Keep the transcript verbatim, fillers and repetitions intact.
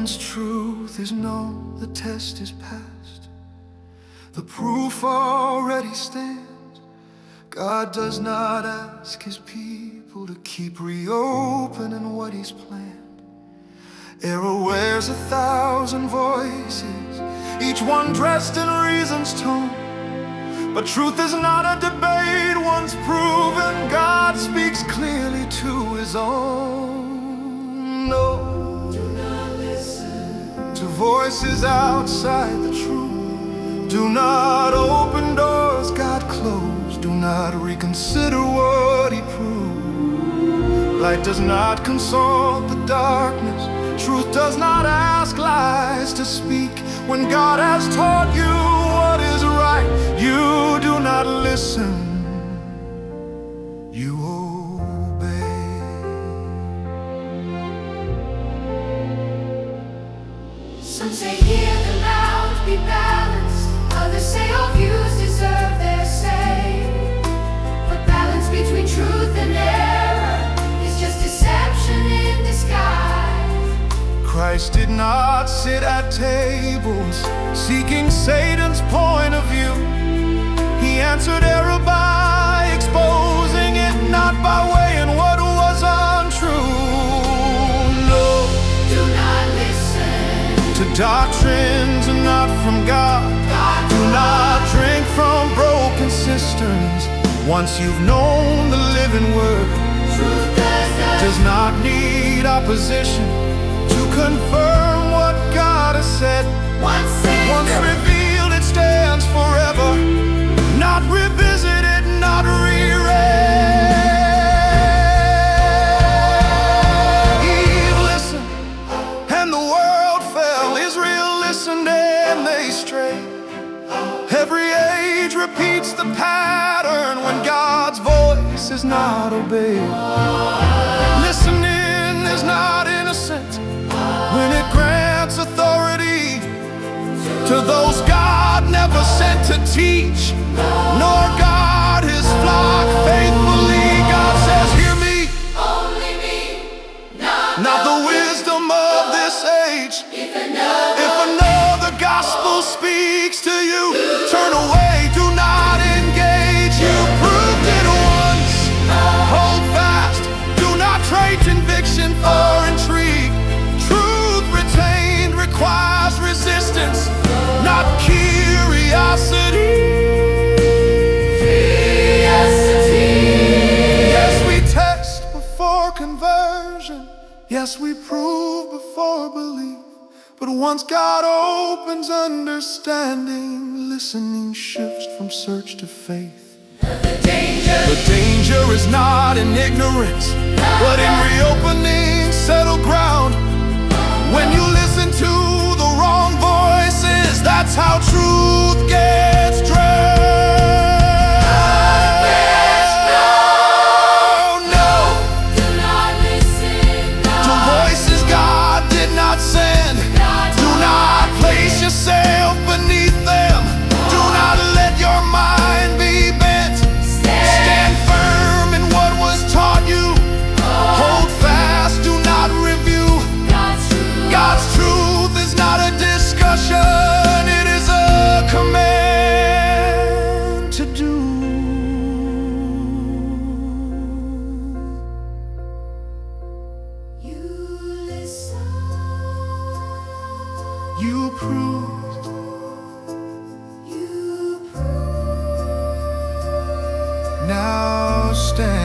Once truth is known, the test is passed. The proof already stands. God does not ask his people to keep reopening what he's planned. Error wears a thousand voices, each one dressed in reason's tone. But truth is not a debate. Once proven, God speaks clearly to his own. No, do not listen to voices outside the truth. Do not open doors God closed. Do not reconsider what he proved. Light does not consult the darkness. Truth does not ask lies to speak. When God has taught you what is right, you do not listen, you obey. Some say hear the loud, be balanced. Others say all views deserve their say. But balance between truth and error is just deception in disguise. Christ did not sit at tables seeking Satan's point of view. He answered error by exposing it, not by weighing what was untrue. No, do not listen to doctrines not from God. God Do not drink from broken cisterns. Once you've known the living word, truth does not, does not need opposition to confirm what God has said. Once said, Once revealed, it stands forever, not revisited, not reread. Eve listened, and the world fell. Israel listened, and they strayed. Every age repeats the pattern when God's voice is not obeyed. Listening is not innocent when it grants authority to those God never sent to teach, nor guard his flock faithfully. God says, hear me, only me, not, not the wisdom of this age. If another, If another gospel speaks to you, turn away, do not engage. You proved it once, hold fast, do not trade conviction for intrigue. Truth retained requires resistance, not curiosity. curiosity. Yes, we test before conversion. Yes, we prove before belief. But once God opens understanding, listening shifts from search to faith. The danger, The danger is not in ignorance, but in reopening settled ground. When you listen to the wrong voices, that's how truth gets drowned. No, do not listen, to voices God did not send. Do not place yourself beneath them. Do not let your mind be bent. Stand firm in what was taught you. Hold fast, do not review. God's truth, God's truth is not a discussion, it is a command to do. you listen, You proved, you prove. now stand.